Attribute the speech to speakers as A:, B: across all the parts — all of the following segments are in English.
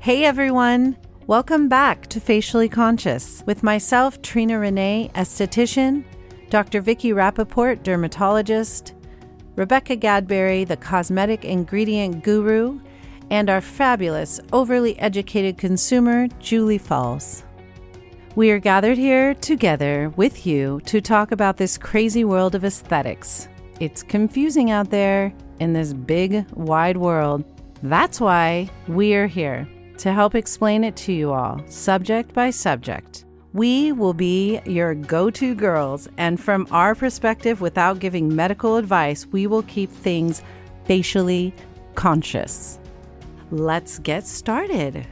A: Hey everyone! Welcome back to Facially Conscious with myself, Trina Renee, esthetician, Dr. Vicky Rappaport, dermatologist, Rebecca Gadberry, the cosmetic ingredient guru, and our fabulous, overly educated consumer, Julie Falls. We are gathered here together with you to talk about this crazy world of aesthetics. It's confusing out there in this big, wide world. That's why we are here to help explain it to you all, subject by subject. We will be your go-to girls, and from our perspective, without giving medical advice, we will keep things facially conscious. Let's get started.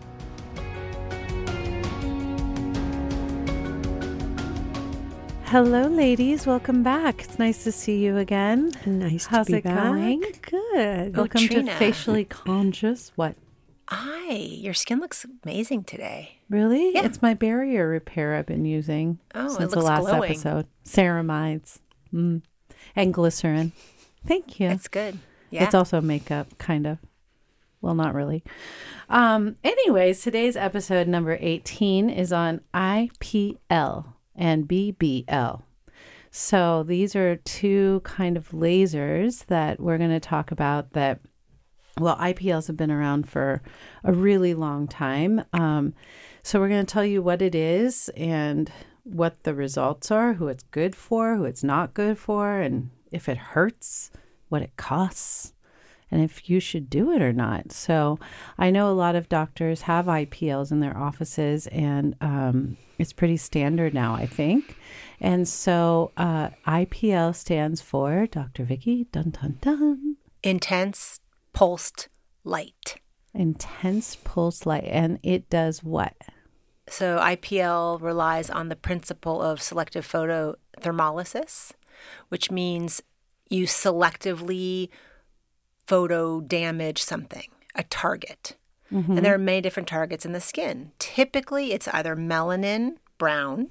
A: Hello, ladies. Welcome back. It's nice to see you again.
B: Nice
A: How's
B: to be
A: it
B: back.
A: going?
B: Good.
A: Welcome
C: Trina.
A: to Facially Conscious. What?
C: Hi, your skin looks amazing today.
A: Really?
C: Yeah.
A: It's my barrier repair I've been using
C: Oh, it
A: since the
C: looks
A: last
C: glowing.
A: episode. Ceramides and glycerin. Thank you.
C: It's good. Yeah.
A: It's also makeup, kind of. Well, not really. Anyways, today's episode number 18 is on IPL and BBL. So these are two kind of lasers that we're going to talk about that, well, IPLs have been around for a really long time. So we're going to tell you what it is and what the results are, who it's good for, who it's not good for, and if it hurts, what it costs, and if you should do it or not. So I know a lot of doctors have IPLs in their offices, and it's pretty standard now, I think. And so IPL stands for, Dr. Vicky, dun dun dun.
C: Intense pulsed light.
A: Intense pulse light. And it does what?
C: So IPL relies on the principle of selective photothermolysis, which means you selectively photo damage something, a target. And there are many different targets in the skin. Typically, it's either melanin, brown,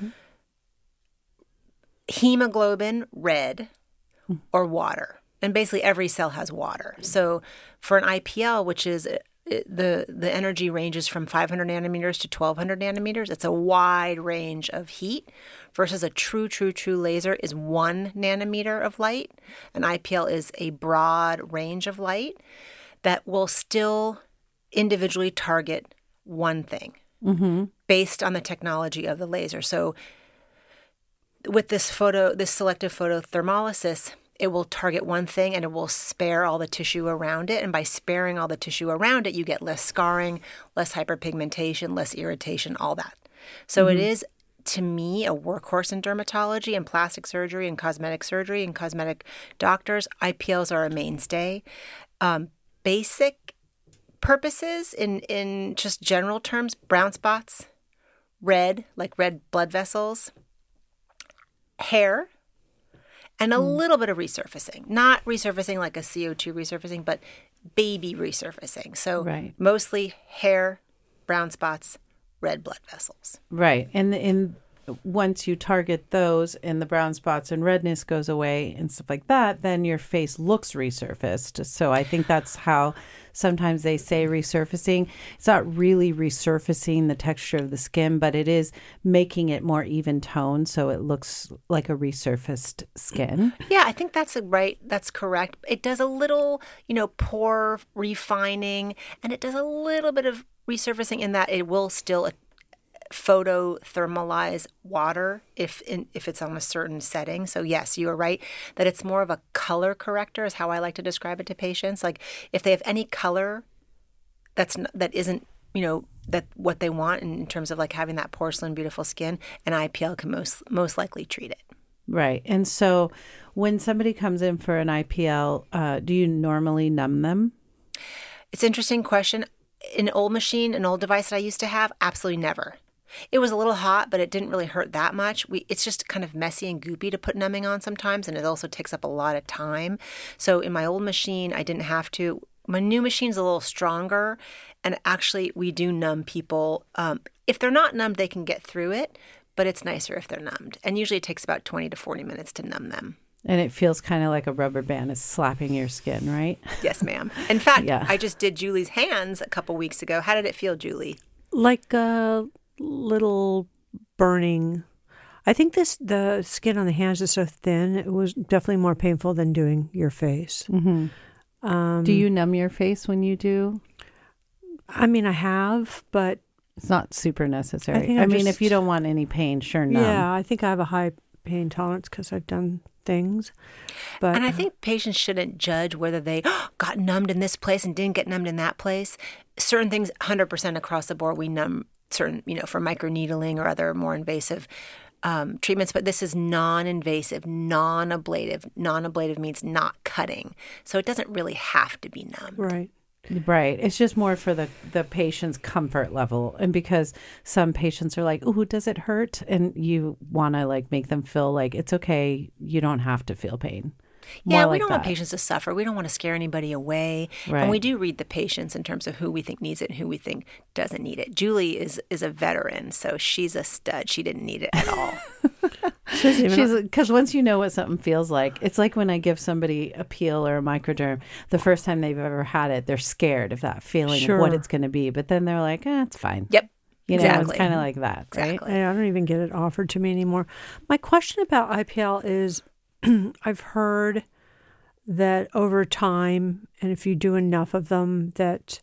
C: hemoglobin, red, or water. And basically every cell has water. So for an IPL, which is the energy ranges from 500 nanometers to 1200 nanometers, it's a wide range of heat, versus a true laser is 1 nanometer of light. An IPL is a broad range of light that will still individually target one thing based on the technology of the laser. So with this selective photothermolysis, it will target one thing and it will spare all the tissue around it. And by sparing all the tissue around it, you get less scarring, less hyperpigmentation, less irritation, all that. So it is, to me, a workhorse in dermatology and plastic surgery and cosmetic doctors. IPLs are a mainstay. Basic purposes in just general terms: brown spots, red, like red blood vessels, hair, and a little bit of resurfacing. Not resurfacing like a CO2 resurfacing, but baby resurfacing. So mostly hair, brown spots, red blood vessels.
A: Right. And once you target those and the brown spots and redness goes away and stuff like that, then your face looks resurfaced. So I think that's how sometimes they say resurfacing. It's not really resurfacing the texture of the skin, but it is making it more even tone so it looks like a resurfaced skin.
C: Yeah, I think that's right. That's correct. It does a little, pore refining, and it does a little bit of resurfacing in that it will still photothermalize water if it's on a certain setting. So yes, you are right that it's more of a color corrector is how I like to describe it to patients. Like if they have any color that isn't, that what they want in terms of like having that porcelain beautiful skin, an IPL can most likely treat it.
A: Right. And so when somebody comes in for an IPL, do you normally numb them?
C: It's an interesting question. An old device that I used to have, absolutely never. It was a little hot, but it didn't really hurt that much. It's just kind of messy and goopy to put numbing on sometimes, and it also takes up a lot of time. So in my old machine, I didn't have to. My new machine's a little stronger, and actually we do numb people. If they're not numbed, they can get through it, but it's nicer if they're numbed. And usually it takes about 20 to 40 minutes to numb them.
A: And it feels kind of like a rubber band is slapping your skin, right?
C: Yes, ma'am. In fact,
A: Yeah.
C: I just did Julie's hands a couple weeks ago. How did it feel, Julie?
B: Like a little burning. I think the skin on the hands is so thin. It was definitely more painful than doing your face.
A: Mm-hmm. Do you numb your face when you do?
B: I mean, I have, but
A: it's not super necessary.
B: I
A: mean, if you don't want any pain, sure, numb.
B: Yeah, I think I have a high pain tolerance because I've done things. But
C: and I think patients shouldn't judge whether they got numbed in this place and didn't get numbed in that place. Certain things, 100% across the board, we numb certain, for microneedling or other more invasive treatments, but this is non-invasive, non-ablative. Non-ablative means not cutting. So it doesn't really have to be numbed.
A: Right. It's just more for the patient's comfort level. And because some patients are like, "Ooh, does it hurt?" And you want to make them feel like it's okay. You don't have to feel pain.
C: Yeah, we don't want patients to suffer. We don't want to scare anybody away.
A: Right.
C: And we do read the patients in terms of who we think needs it and who we think doesn't need it. Julie is a veteran, so she's a stud. She didn't need it at all.
A: Because once you know what something feels like, it's like when I give somebody a peel or a microderm, the first time they've ever had it, they're scared of that feeling of what it's going to be. But then they're like, it's fine.
C: Yep.
A: It's kind of like that, right?
C: Exactly.
B: I don't even get it offered to me anymore. My question about IPL is, I've heard that over time, and if you do enough of them, that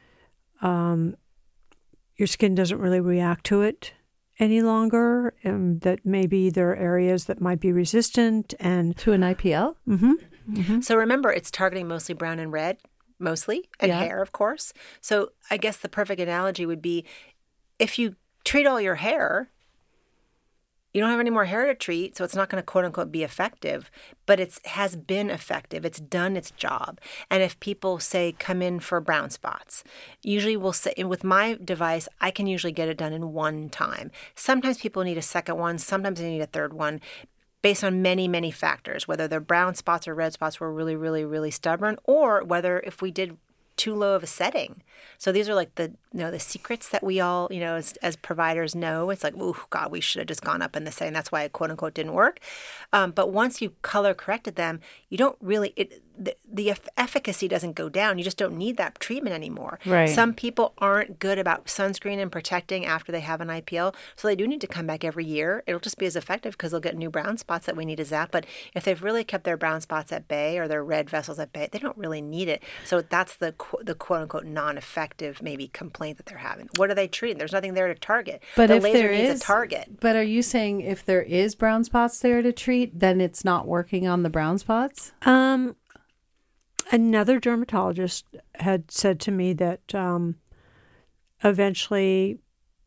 B: your skin doesn't really react to it any longer, and that maybe there are areas that might be resistant and
A: to an IPL.
B: Mm-hmm. Mm-hmm.
C: So remember, it's targeting mostly brown and red, and hair, of course. So I guess the perfect analogy would be if you treat all your hair, you don't have any more hair to treat, so it's not going to quote unquote be effective, but it has been effective. It's done its job. And if people say come in for brown spots, usually we'll say, with my device, I can usually get it done in one time. Sometimes people need a second one. Sometimes they need a third one based on many, many factors, whether their brown spots or red spots were really, really, really stubborn, or whether if we did too low of a setting. So these are like the secrets that we all, as providers know. It's like, oh, God, we should have just gone up in the setting. That's why it quote unquote didn't work. But once you color corrected them, you don't really, the efficacy doesn't go down. You just don't need that treatment anymore.
A: Right.
C: Some people aren't good about sunscreen and protecting after they have an IPL. So they do need to come back every year. It'll just be as effective because they'll get new brown spots that we need to zap. But if they've really kept their brown spots at bay or their red vessels at bay, they don't really need it. So that's the quote unquote non-effective maybe complaint that they're having. What are they treating? There's nothing there to target.
A: But
C: the
A: if
C: laser
A: there
C: needs
A: is
C: a target.
A: But are you saying if there is brown spots there to treat, then it's not working on the brown spots?
B: Another dermatologist had said to me that eventually,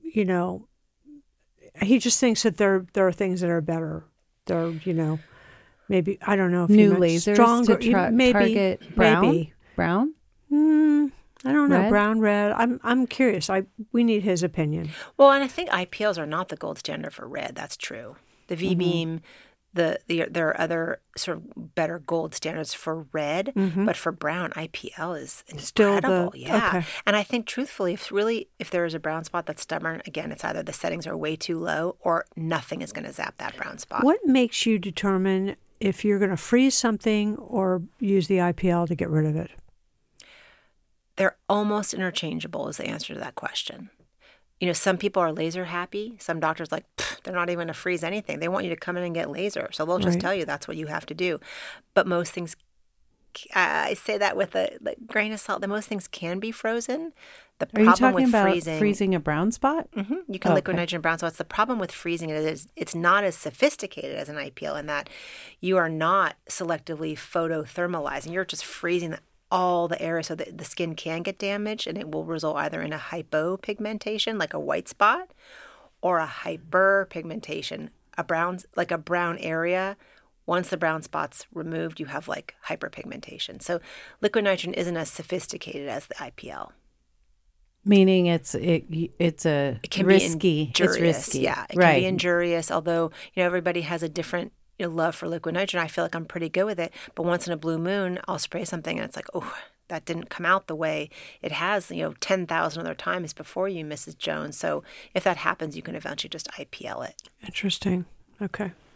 B: he just thinks that there are things that are better. There are, maybe, I don't know if
A: new lasers
B: stronger,
A: to target brown?
B: Maybe.
A: Brown?
B: I don't know.
A: Red?
B: Brown, red. I'm curious. We need his opinion.
C: Well, and I think IPLs are not the gold standard for red. That's true. The V-beam, there are other sort of better gold standards for red, but for brown, IPL is incredible.
B: Okay.
C: And I think truthfully, if there is a brown spot that's stubborn, again, it's either the settings are way too low or nothing is going to zap that brown spot.
B: What makes you determine if you're going to freeze something or use the IPL to get rid of it?
C: They're almost interchangeable is the answer to that question. Some people are laser happy. Some doctors they're not even going to freeze anything. They want you to come in and get laser. So they'll just tell you that's what you have to do. But most things, I say that with a grain of salt, that most things can be frozen. The problem
A: Are you talking
C: with
A: about freezing a brown spot?
C: Mm-hmm. You can liquid nitrogen brown spots. The problem with freezing it is it's not as sophisticated as an IPL in that you are not selectively photothermalizing. You're just freezing all the area so that the skin can get damaged, and it will result either in a hypopigmentation, like a white spot, or a hyperpigmentation, a brown area. Once the brown spot's removed, you have hyperpigmentation. So liquid nitrogen isn't as sophisticated as the IPL.
A: Meaning it can risky.
C: Be injurious.
A: It's risky.
C: Yeah, it can be injurious. Although everybody has a different love for liquid nitrogen. I feel like I'm pretty good with it. But once in a blue moon, I'll spray something and it's like, oh, that didn't come out the way it has, 10,000 other times before you, Mrs. Jones. So if that happens, you can eventually just IPL it.
B: Interesting. Okay.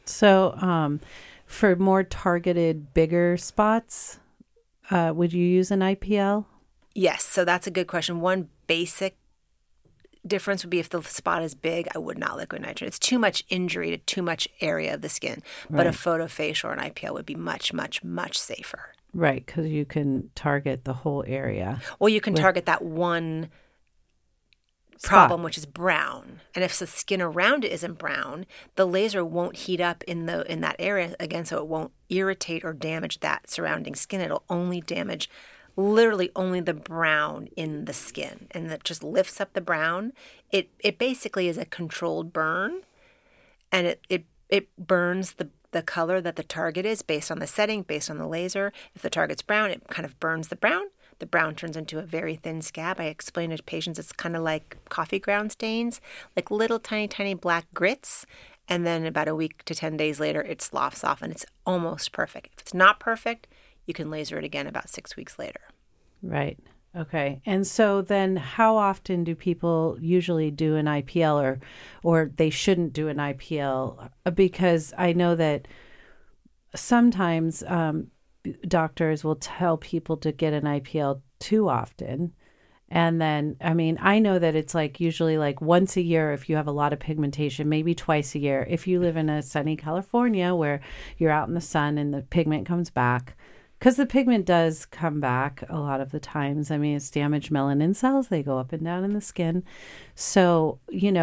A: So for more targeted, bigger spots, would you use an IPL?
C: Yes. So that's a good question. One basic difference would be if the spot is big, I would not liquid nitrogen. It's too much injury to too much area of the skin. But a photofacial or an IPL would be much, much, much safer.
A: Right, because you can target the whole area.
C: Well, you can target that one problem, which is brown. And if the skin around it isn't brown, the laser won't heat up in that area again, so it won't irritate or damage that surrounding skin. It'll only damage literally only the brown in the skin, and that just lifts up the brown. It basically is a controlled burn, and it burns the color that the target is based on the setting, based on the laser. If the target's brown, it kind of burns the brown. The brown turns into a very thin scab. I explain to patients it's kind of like coffee ground stains, like little tiny, tiny black grits. And then about a week to 10 days later, it sloughs off and it's almost perfect. If it's not perfect, you can laser it again about 6 weeks later.
A: Right. Okay. And so then how often do people usually do an IPL or they shouldn't do an IPL? Because I know that sometimes doctors will tell people to get an IPL too often. And then, I mean, I know that it's like usually like once a year if you have a lot of pigmentation, maybe twice a year. If you live in a sunny California where you're out in the sun and the pigment comes back, because the pigment does come back a lot of the times. I mean, it's damaged melanin cells. They go up and down in the skin. So,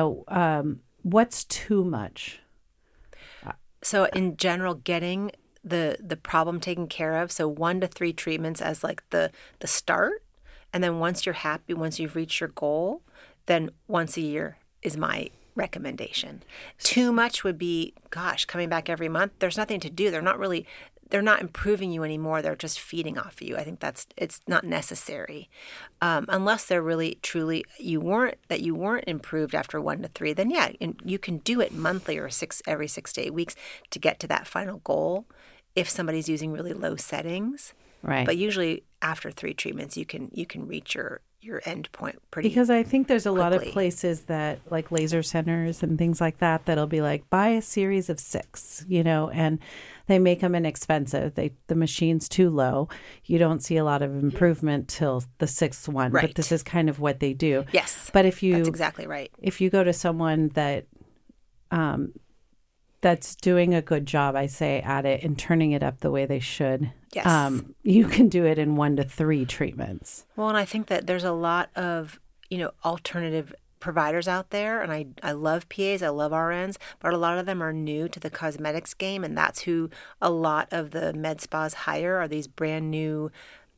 A: what's too much?
C: So in general, getting the problem taken care of, so 1 to 3 treatments as like the start. And then once you're happy, once you've reached your goal, then once a year is my recommendation. Too much would be, coming back every month. There's nothing to do. They're not improving you anymore. They're just feeding off of you. I think it's not necessary. Unless they're really, truly, you weren't improved after 1 to 3, then yeah, you can do it monthly or every 6 to 8 weeks to get to that final goal if somebody's using really low settings.
A: Right.
C: But usually after 3 treatments, you can reach your end point pretty
A: Because I think there's a
C: quickly.
A: lot of places that like laser centers and things like that'll be like, buy a series of 6, and they make them inexpensive. The machine's too low. You don't see a lot of improvement till the 6th one.
C: Right.
A: But this is kind of what they do.
C: Yes.
A: But
C: that's exactly right.
A: If you go to someone that's doing a good job, I say, at it and turning it up the way they should.
C: Yes.
A: You can do it in 1 to 3 treatments.
C: Well, and I think that there's a lot of, alternative providers out there, and I love PAs, I love RNs, but a lot of them are new to the cosmetics game, and that's who a lot of the med spas hire are these brand new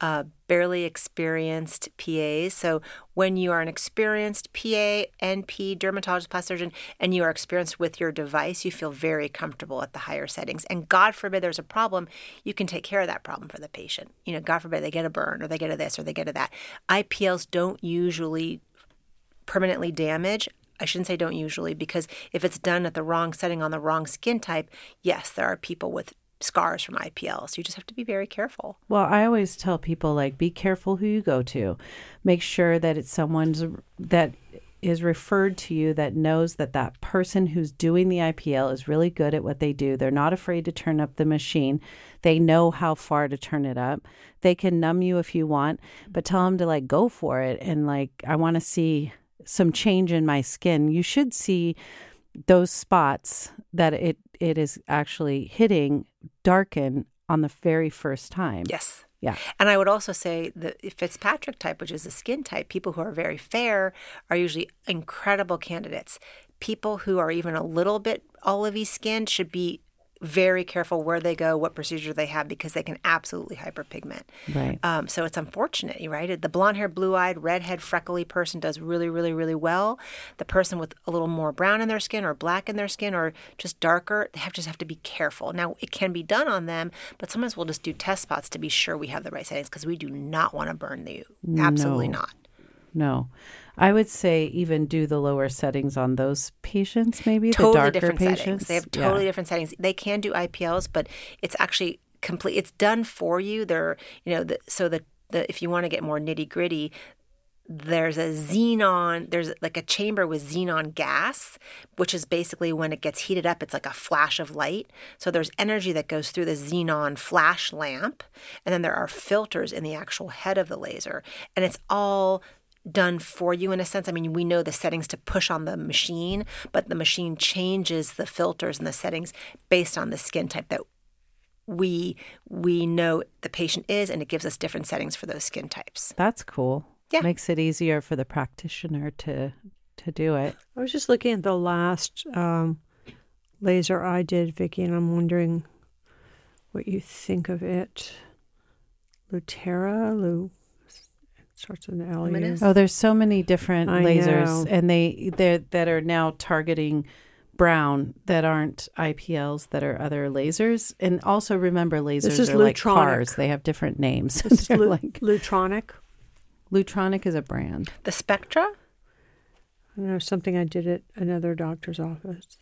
C: barely experienced PAs. So when you are an experienced PA, NP, dermatologist, plastic surgeon, and you are experienced with your device, you feel very comfortable at the higher settings. And God forbid there's a problem, you can take care of that problem for the patient. God forbid they get a burn or they get a this or they get a that. IPLs don't usually permanently damage. I shouldn't say don't usually, because if it's done at the wrong setting on the wrong skin type, yes, there are people with scars from IPL. So you just have to be very careful.
A: Well, I always tell people, like, be careful who you go to. Make sure that it's someone that is referred to you that knows that person who's doing the IPL is really good at what they do. They're not afraid to turn up the machine. They know how far to turn it up. They can numb you if you want, but tell them to, like, go for it. And, like, I want to see some change in my skin. You should see those spots that it is actually hitting darken on the very first time.
C: Yes.
A: Yeah.
C: And I would also say the Fitzpatrick type, which is the skin type, people who are very fair are usually incredible candidates. People who are even a little bit olivey skinned should be very careful where they go, what procedure they have, because they can absolutely hyperpigment.
A: Right.
C: So it's unfortunate, right? The blonde hair, blue eyed, redhead, freckly person does really, really, really well. The person with a little more brown in their skin or black in their skin or just darker, they just have to be careful. Now, it can be done on them, but sometimes we'll just do test spots to be sure we have the right settings because we do not want to burn you. Absolutely not.
A: No. I would say even do the lower settings on those patients, maybe
C: totally
A: the darker
C: different
A: patients.
C: Settings. They have totally different settings. They can do IPLs, but it's actually complete. It's done for you. They're, if you want to get more nitty gritty, there's a xenon, there's like a chamber with xenon gas, which is basically when it gets heated up, it's like a flash of light. So there's energy that goes through the xenon flash lamp. And then there are filters in the actual head of the laser. And it's all done for you in a sense. I mean, we know the settings to push on the machine, but the machine changes the filters and the settings based on the skin type that we know the patient is, and it gives us different settings for those skin types.
A: That's cool.
C: Yeah.
A: Makes it easier for the practitioner to do it.
B: I was just looking at the last laser I did, Vicki, and I'm wondering what you think of it. Lutera, starts with an L.
C: Luminous?
A: Oh, there's so many different
B: I
A: lasers,
B: know.
A: and they're that are now targeting brown that aren't IPLs, that are other lasers. And also remember, lasers
B: is
A: are like
B: Lutronic.
A: cars; they have different names.
B: This is
A: They're like
B: Lutronic.
A: Lutronic is a brand.
C: The Spectra?
B: I don't know, something I did at another doctor's office.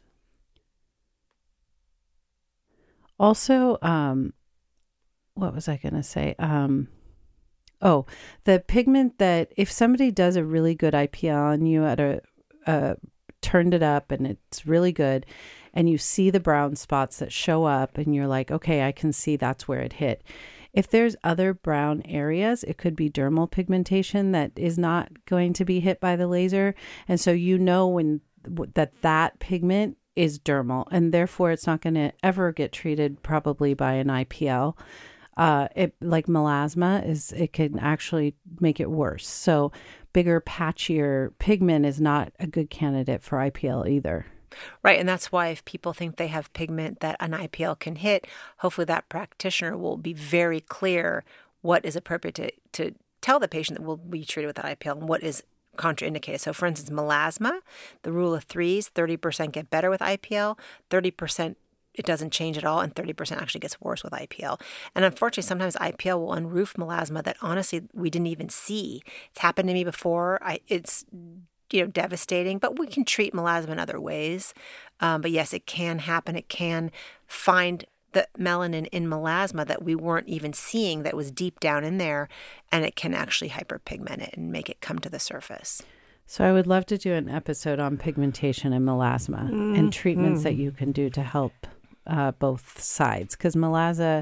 A: Also, what was I going to say? Oh, the pigment that if somebody does a really good IPL on you at turned it up and it's really good, and you see the brown spots that show up and you're like, okay, I can see that's where it hit. If there's other brown areas, it could be dermal pigmentation that is not going to be hit by the laser. And so you know when that pigment is dermal, and therefore it's not going to ever get treated probably by an IPL. It like melasma it can actually make it worse. So bigger, patchier pigment is not a good candidate for IPL either.
C: Right, and that's why if people think they have pigment that an IPL can hit, hopefully that practitioner will be very clear what is appropriate to tell the patient that will be treated with an IPL and what is contraindicated. So for instance, melasma, the rule of threes, 30% get better with IPL, 30% it doesn't change at all, and 30% actually gets worse with IPL. And unfortunately, sometimes IPL will unroof melasma that honestly we didn't even see. It's happened to me before. It's devastating, but we can treat melasma in other ways. But yes, it can happen. It can find the melanin in melasma that we weren't even seeing that was deep down in there, and it can actually hyperpigment it and make it come to the surface.
A: So I would love to do an episode on pigmentation and melasma and treatments that you can do to help both sides, because melasma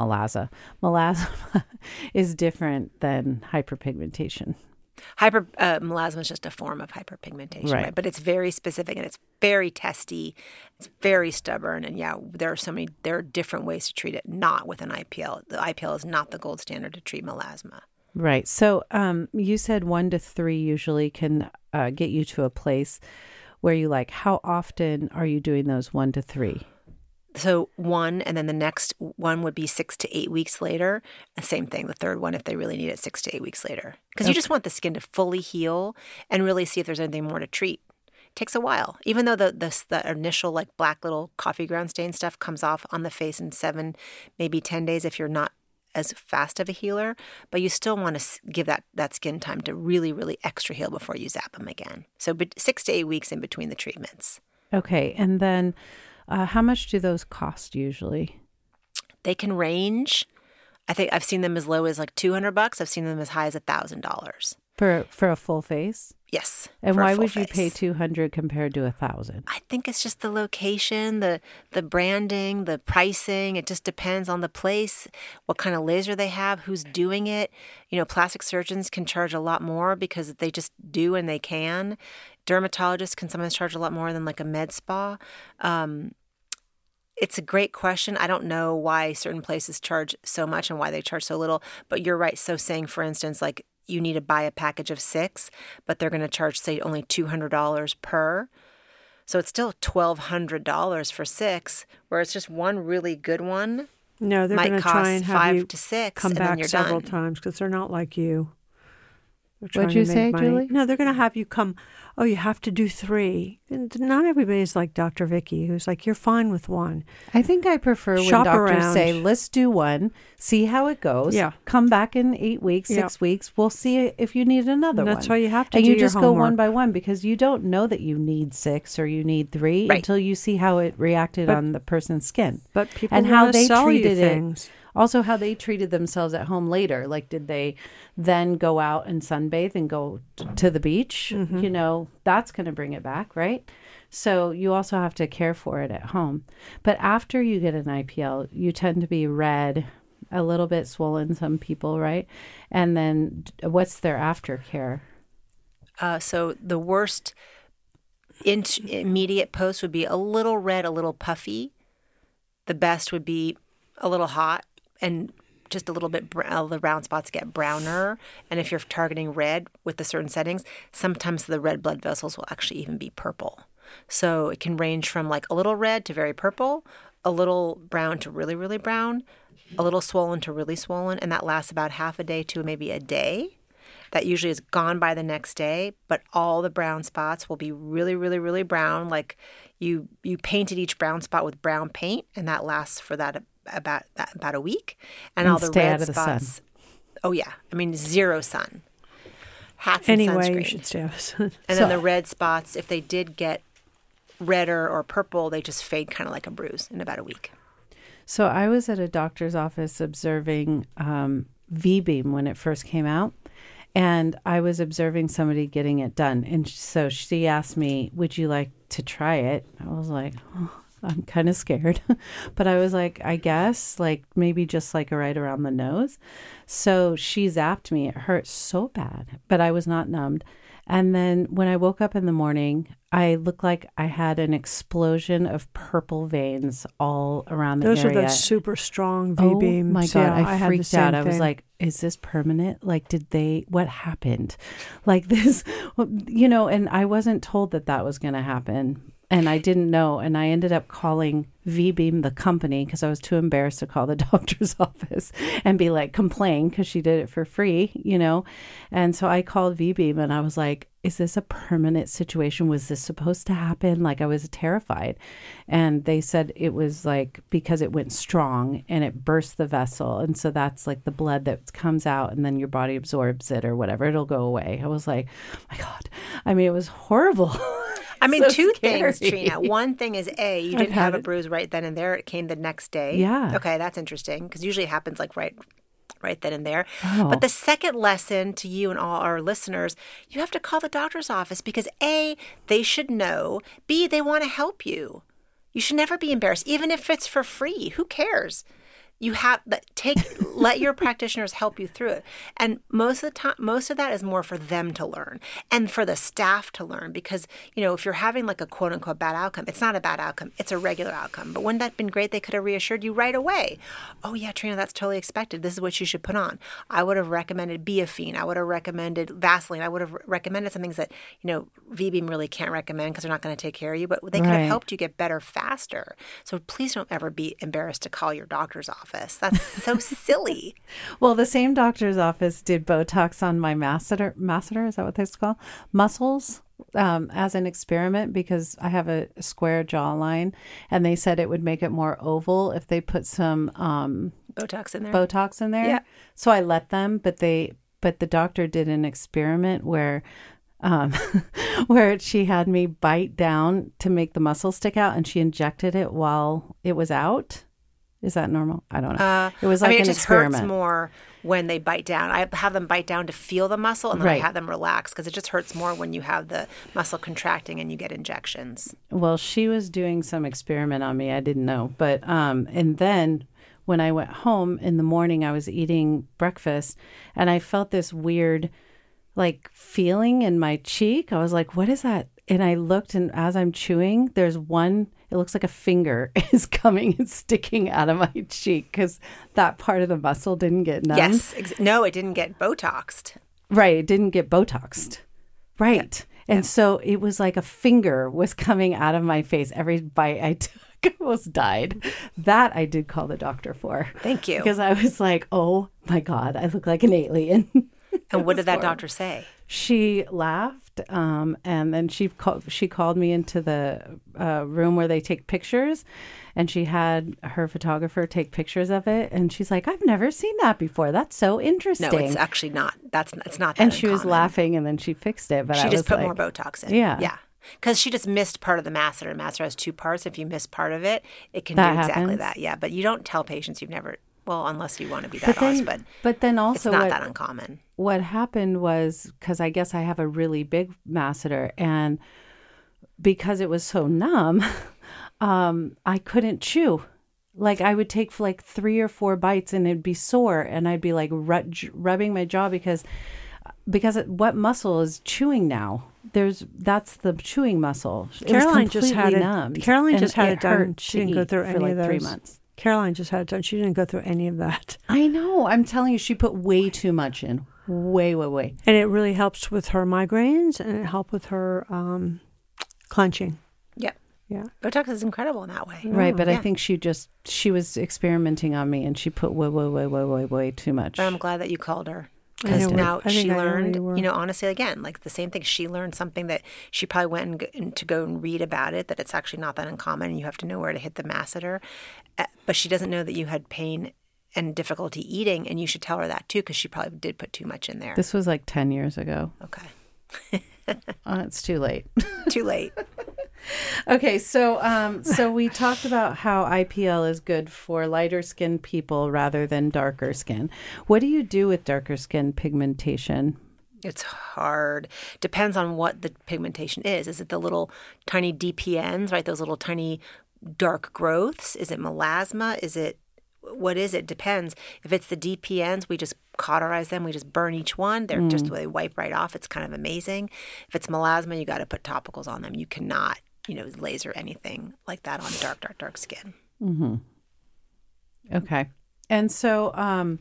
A: is different than hyperpigmentation.
C: Melasma is just a form of hyperpigmentation, right? But it's very specific and it's very testy. It's very stubborn, and there are different ways to treat it. Not with an IPL. The IPL is not the gold standard to treat melasma.
A: Right. So you said 1 to 3 usually can get you to a place where you like. How often are you doing those 1 to 3?
C: So 1, and then the next one would be 6 to 8 weeks later. The same thing, the third one, if they really need it, 6 to 8 weeks later. Because you just want the skin to fully heal and really see if there's anything more to treat. It takes a while. Even though the initial like black little coffee ground stain stuff comes off on the face in 7, maybe 10 days if you're not as fast of a healer, but you still want to give that skin time to really, really extra heal before you zap them again. So 6 to 8 weeks in between the treatments.
A: Okay. And then how much do those cost usually?
C: They can range. I think I've seen them as low as like $200. I've seen them as high as $1,000
A: for a full face.
C: Yes.
A: And why would you pay $200 compared to $1,000?
C: I think it's just the location, the branding, the pricing. It just depends on the place, what kind of laser they have, who's doing it. Plastic surgeons can charge a lot more because they just do and they can. Dermatologists can sometimes charge a lot more than like a med spa. It's a great question. I don't know why certain places charge so much and why they charge so little, but you're right. So saying, for instance, like you need to buy a package of 6, but they're going to charge, say, only $200 per. So it's still $1,200 for 6, where it's just one really good one.
B: No, they're going to try and have
C: 5
B: you
C: to 6,
B: come
C: and then
B: back
C: you're
B: several
C: done.
B: times because they're not like you.
A: What'd you say, Julie?
B: No, they're going to have you come. Oh, you have to do 3. And not everybody's like Dr. Vicki, who's like, you're fine with 1.
A: I think I prefer when
B: Shop
A: doctors
B: around.
A: say, let's do 1, see how it goes.
B: Yeah.
A: Come back in 8 weeks, 6 weeks. We'll see if you need another one.
B: That's why you have to
A: and
B: do
A: you
B: your
A: just go
B: homework.
A: 1 by 1 because you don't know that you need 6 or you need 3
C: Right.
A: until you see how it reacted on the person's skin.
B: But people
A: and
B: want
A: how
B: to
A: they
B: sell you
A: treated it.
B: things.
A: Also, how they treated themselves at home later. Like, did they then go out and sunbathe and go to the beach? You know, that's going to bring it back, right? So you also have to care for it at home. But after you get an IPL, you tend to be red, a little bit swollen, some people, right? And then what's their aftercare?
C: So the worst immediate post would be a little red, a little puffy. The best would be a little hot and just a little bit the round spots get browner. And if you're targeting red with the certain settings, sometimes the red blood vessels will actually even be purple. So it can range from like a little red to very purple, a little brown to really, really brown, a little swollen to really swollen, and that lasts about half a day to maybe a day. That usually is gone by the next day, but all the brown spots will be really, really, really brown. Like you painted each brown spot with brown paint, and that lasts for about a week. And all the
A: stay
C: red
A: out of the
C: spots.
A: sun.
C: Oh yeah, I mean zero sun. Hats and
B: Anyway,
C: sunscreen.
B: you should stay out of the sun.
C: And then the red spots, if they did get redder or purple, they just fade kind of like a bruise in about a week.
A: So I was at a doctor's office observing V-beam when it first came out. And I was observing somebody getting it done. And so she asked me, would you like to try it? I was like, oh, I'm kind of scared. But I was like, I guess, like maybe just like right around the nose. So she zapped me. It hurt so bad, but I was not numbed. And then when I woke up in the morning, I looked like I had an explosion of purple veins all around the
B: Those
A: area.
B: are those super strong V-beams.
A: Oh my God,
B: Yeah,
A: I
B: had the
A: freaked
B: same
A: out. I was
B: thing.
A: like, is this permanent? Like, what happened? Like this, you know, and I wasn't told that was going to happen. And I didn't know. And I ended up calling V-beam, the company, because I was too embarrassed to call the doctor's office and be like, complain, because she did it for free, you know. And so I called V-beam and I was like, is this a permanent situation? Was this supposed to happen? Like, I was terrified. And they said it was like because it went strong and it burst the vessel. And so that's like the blood that comes out and then your body absorbs it or whatever. It'll go away. I was like, oh my God. I mean, it was horrible.
C: I mean,
A: So
C: two
A: scary.
C: things, Trina. One thing is, A, you didn't have a bruise right then and there. It came the next day.
A: Yeah.
C: Okay, that's interesting because usually it happens like right then and there.
A: Oh.
C: But the second lesson to you and all our listeners, you have to call the doctor's office because A, they should know. B, they want to help you. You should never be embarrassed, even if it's for free. Who cares? You have let your practitioners help you through it. And most of the time, most of that is more for them to learn and for the staff to learn because, you know, if you're having like a quote unquote bad outcome, it's not a bad outcome. It's a regular outcome. But wouldn't that have been great? They could have reassured you right away. Oh yeah, Trina, that's totally expected. This is what you should put on. I would have recommended Biafine. I would have recommended Vaseline. I would have recommended some things that, you know, V-beam really can't recommend because they're not going to take care of you, but they could have helped you get better faster. So please don't ever be embarrassed to call your doctor's office. That's so silly.
A: Well, the same doctor's office did Botox on my masseter, is that what that's called? Muscles, as an experiment because I have a square jawline, and they said it would make it more oval if they put some
C: Botox in there.
A: Yeah. So I let them, but the doctor did an experiment where where she had me bite down to make the muscle stick out, and she injected it while it was out. Is that normal? I don't know. It was like
C: it
A: an
C: just
A: experiment.
C: hurts more when they bite down. I have them bite down to feel the muscle, and then I have them relax because it just hurts more when you have the muscle contracting and you get injections.
A: Well, she was doing some experiment on me. I didn't know. But, and then when I went home in the morning, I was eating breakfast and I felt this weird, like, feeling in my cheek. I was like, what is that? And I looked, and as I'm chewing, there's one, it looks like a finger is coming and sticking out of my cheek because that part of the muscle didn't get numb.
C: Yes. No, it didn't get Botoxed.
A: Right. It didn't get Botoxed. Right. Yeah. And so it was like a finger was coming out of my face. Every bite I took, I almost died. That I did call the doctor for.
C: Thank you.
A: Because I was like, oh my God, I look like an alien.
C: And what did that doctor say?
A: She laughed, and then she called me into the room where they take pictures, and she had her photographer take pictures of it, and she's like, "I've never seen that before. That's so interesting."
C: No, it's actually not. It's not that
A: And she was
C: uncommon.
A: laughing, and then she fixed it. But
C: she
A: I
C: just
A: was
C: put
A: like,
C: more Botox in.
A: Yeah.
C: Yeah. Because she just missed part of the masseter. Masseter has two parts. If you miss part of it, it can
A: That
C: do exactly
A: happens?
C: that. Yeah. But you don't tell patients you've never. Well, unless you want to be that honest,
A: but then also
C: it's not that uncommon.
A: What happened was, because I guess I have a really big masseter, and because it was so numb, I couldn't chew. Like I would take like 3 or 4 bites and it'd be sore, and I'd be like rubbing my jaw because what muscle is chewing now? That's the chewing muscle.
B: Caroline just had it.
A: Numbed,
B: Caroline just had it done. She didn't go through
A: for
B: any
A: like
B: of those.
A: 3 months.
B: Caroline just had it done. She didn't go through any of that.
A: I know. I'm telling you, she put way too much in. Way.
B: And it really helps with her migraines, and it helped with her clenching.
C: Yeah.
B: Yeah.
C: Botox is incredible in that way.
A: Right, but I think she was experimenting on me, and she put way too much.
C: But I'm glad that you called her. Because now she learned, honestly, again, like the same thing. She learned something that she probably went to go and read about it, that it's actually not that uncommon, and you have to know where to hit the masseter. But she doesn't know that you had pain and difficulty eating, and you should tell her that too, because she probably did put too much in there.
A: This was like 10 years ago.
C: Okay.
A: It's too late.
C: Too late.
A: Okay, so we talked about how IPL is good for lighter skinned people rather than darker skin. What do you do with darker skin pigmentation?
C: It's hard. Depends on what the pigmentation is. Is it the little tiny DPNs, right? Those little tiny dark growths? Is it melasma? What is it? Depends. If it's the DPNs, we just cauterize them. We just burn each one. They wipe right off. It's kind of amazing. If it's melasma, you got to put topicals on them. You cannot, laser anything like that on dark skin.
A: Mm-hmm. Okay. And so,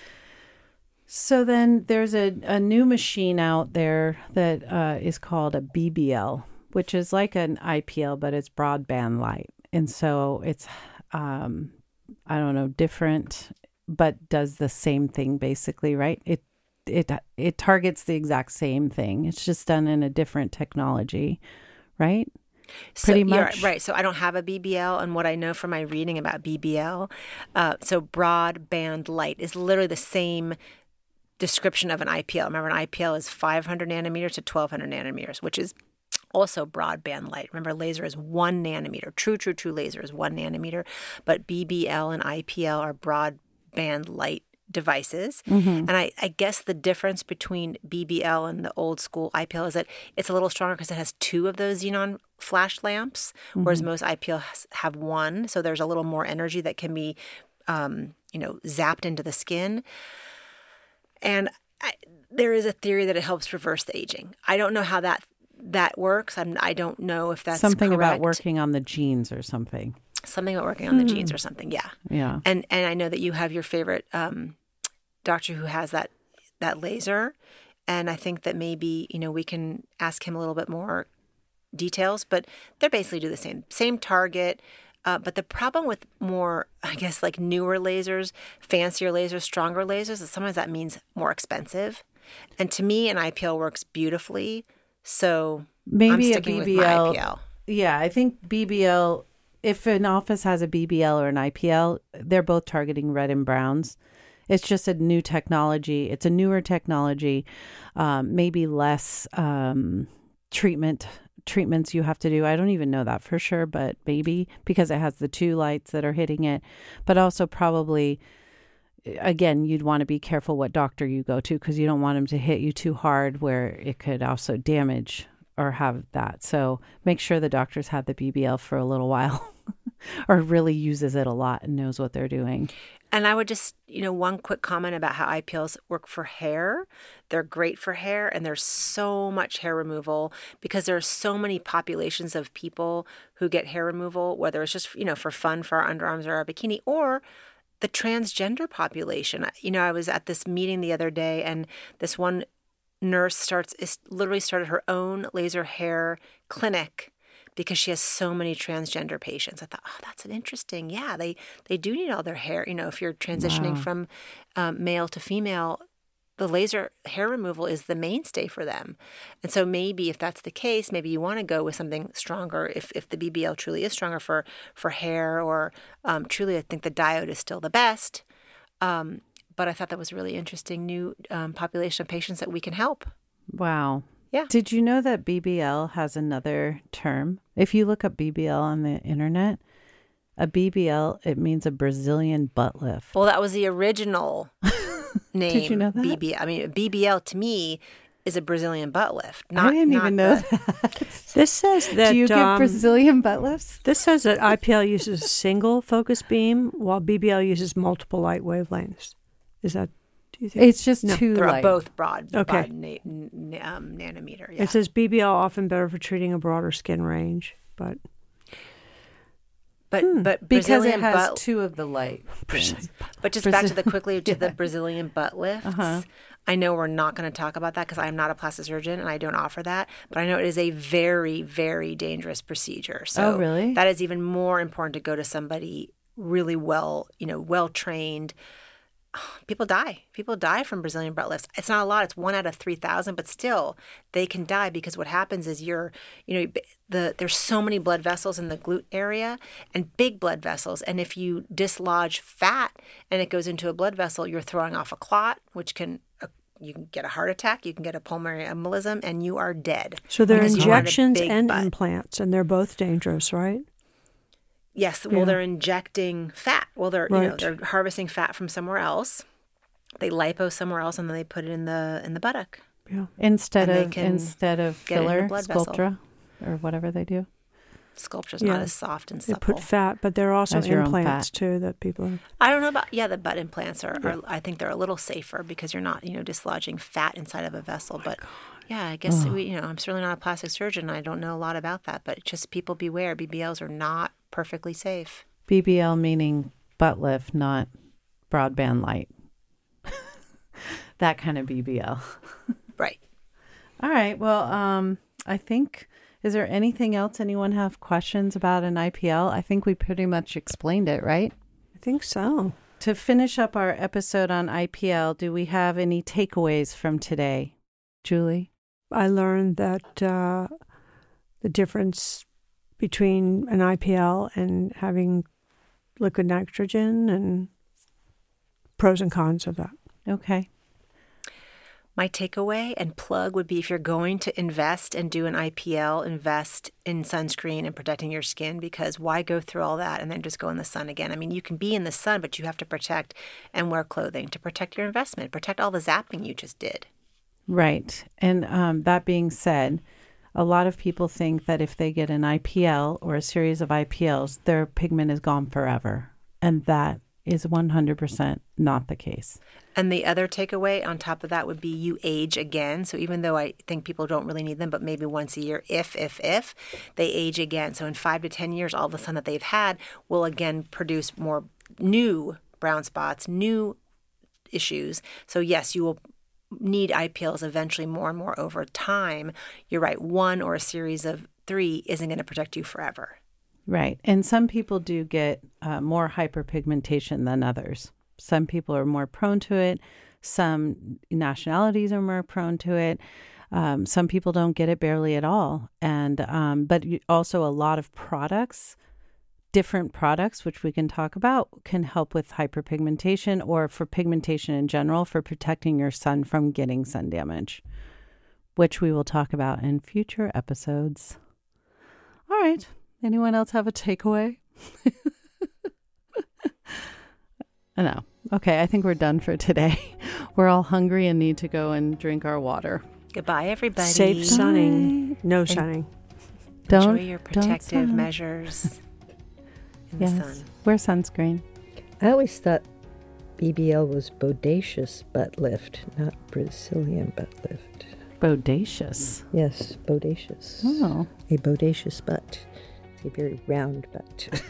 A: so then there's a new machine out there that is called a BBL, which is like an IPL, but it's broadband light. And so it's, I don't know, different, but does the same thing basically, right? It targets the exact same thing. It's just done in a different technology, right? Pretty much.
C: Right. So I don't have a BBL, and what I know from my reading about BBL, so broadband light is literally the same description of an IPL. Remember, an IPL is 500 nanometers to 1200 nanometers, which is also broadband light. Remember, laser is 1 nanometer. True laser is 1 nanometer, but BBL and IPL are broadband light devices. Mm-hmm. And I guess the difference between BBL and the old school IPL is that it's a little stronger because it has 2 of those xenon flash lamps, whereas most IPLs have 1. So there's a little more energy that can be, zapped into the skin. And there is a theory that it helps reverse the aging. I don't know how that works. I don't know if that's
A: something
C: correct.
A: About working on the genes or something.
C: Something about working on the genes or something. Yeah.
A: Yeah.
C: And I know that you have your favorite doctor who has that laser, and I think that maybe we can ask him a little bit more details. But they're basically do the same target. But the problem with more, I guess, like newer lasers, fancier lasers, stronger lasers, is sometimes that means more expensive. And to me, an IPL works beautifully. So
A: maybe
C: I'm sticking
A: a BBL.
C: With my IPL.
A: Yeah, I think BBL, if an office has a BBL or an IPL, they're both targeting red and browns. It's just a new technology. It's a newer technology, maybe less treatments you have to do. I don't even know that for sure, but maybe because it has the 2 lights that are hitting it, but also probably, again, you'd want to be careful what doctor you go to because you don't want them to hit you too hard where it could also damage or have that. So make sure the doctor's had the BBL for a little while or really uses it a lot and knows what they're doing.
C: And I would just, one quick comment about how IPLs work for hair. They're great for hair, and there's so much hair removal because there are so many populations of people who get hair removal, whether it's just, for fun for our underarms or our bikini, or the transgender population. I was at this meeting the other day, and this one nurse literally started her own laser hair clinic because she has so many transgender patients. I thought, that's an interesting. Yeah, they do need all their hair. If you're transitioning from male to female, the laser hair removal is the mainstay for them. And so maybe if that's the case, maybe you want to go with something stronger if the BBL truly is stronger for hair, or truly I think the diode is still the best. But I thought that was a really interesting new population of patients that we can help.
A: Wow.
C: Yeah.
A: Did you know that BBL has another term? If you look up BBL on the internet, A BBL, it means a Brazilian butt lift.
C: Well, that was the original name.
A: Did you know that?
C: BBL to me is a Brazilian butt lift.
A: I didn't even know that.
B: This says that...
A: Do you get Brazilian butt lifts?
B: This says that IPL uses a single focus beam while BBL uses multiple light wavelengths. Is that... Do you think?
A: It's just too
C: They're
A: light.
C: both broad
B: Okay.
C: nanometer. Yeah.
B: It says BBL often better for treating a broader skin range, but...
C: But
A: because
C: Brazilian
A: it has
C: butt,
A: two of the light things.
C: but just back to the the Brazilian butt lifts. I know we're not going to talk about that because I am not a plastic surgeon and I don't offer that. But I know it is a very, very dangerous procedure. So
A: really?
C: That is even more important to go to somebody really well trained. People die. People die from Brazilian butt lifts. It's not a lot. It's 1 out of 3,000, but still they can die because what happens is there's so many blood vessels in the glute area and big blood vessels. And if you dislodge fat and it goes into a blood vessel, you're throwing off a clot, which you can get a heart attack, you can get a pulmonary embolism, and you are dead.
B: So they're
C: because you want a
B: injections
C: big
B: and
C: butt.
B: implants, and they're both dangerous, right?
C: Yes, well, they're injecting fat. Well, they're
B: Right.
C: they're harvesting fat from somewhere else. They lipo somewhere else, and then they put it in the buttock.
B: Yeah.
A: Instead
C: And they
A: of
C: can get it in
A: filler,
C: the blood vessel.
A: Sculptra, or whatever they do.
C: Sculpture's
B: Yeah.
C: not as soft and
B: They
C: supple.
B: put fat, but there are also
A: As your own
B: implants
A: fat.
B: too that people are...
C: I don't know about the butt implants are I think they're a little safer because you're not dislodging fat inside of a vessel. But yeah, I guess I'm certainly not a plastic surgeon. I don't know a lot about that, but just people beware. BBLs are not perfectly safe.
A: BBL meaning butt lift, not broadband light. That kind of BBL.
C: Right.
A: All right. Well, I think, is there anything else anyone have questions about an IPL? I think we pretty much explained it, right?
B: I think so.
A: To finish up our episode on IPL, do we have any takeaways from today? Julie?
B: I learned that the difference between an IPL and having liquid nitrogen and pros and cons of that.
A: Okay.
C: My takeaway and plug would be if you're going to invest and do an IPL, invest in sunscreen and protecting your skin, because why go through all that and then just go in the sun again? I mean, you can be in the sun, but you have to protect and wear clothing to protect your investment, protect all the zapping you just did.
A: Right. And that being said, a lot of people think that if they get an IPL or a series of IPLs, their pigment is gone forever. And that is 100% not the case.
C: And the other takeaway on top of that would be you age again. So even though I think people don't really need them, but maybe once a year, if they age again. So in 5 to 10 years, all the sun that they've had will again produce more new brown spots, new issues. So yes, you will need IPLs eventually more and more over time. You're right. 1 or a series of 3 isn't going to protect you forever.
A: Right. And some people do get more hyperpigmentation than others. Some people are more prone to it. Some nationalities are more prone to it. Some people don't get it barely at all. And but also a lot of products, different products, which we can talk about, can help with hyperpigmentation or for pigmentation in general, for protecting your sun from getting sun damage, which we will talk about in future episodes. All right. Anyone else have a takeaway? No. Okay, I think we're done for today. We're all hungry and need to go and drink our water.
C: Goodbye, everybody.
B: Safe sunning. No sunning.
C: Enjoy your protective measures in the sun.
A: Wear sunscreen.
D: I always thought BBL was bodacious butt lift, not Brazilian butt lift.
A: Bodacious.
D: Yes, bodacious.
A: Oh.
D: A bodacious butt. It's a very round butt.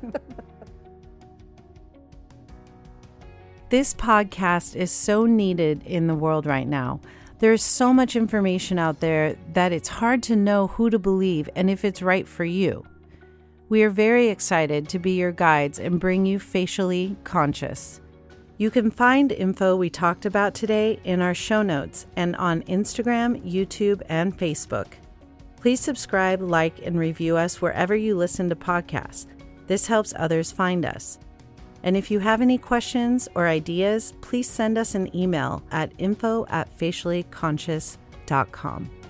A: This podcast is so needed in the world right now. There's so much information out there that it's hard to know who to believe and if it's right for you. We are very excited to be your guides and bring you Facially Conscious. You can find info we talked about today in our show notes and on Instagram, YouTube, and Facebook. Please subscribe, like, and review us wherever you listen to podcasts. This helps others find us. And if you have any questions or ideas, please send us an email at info@faciallyconscious.com.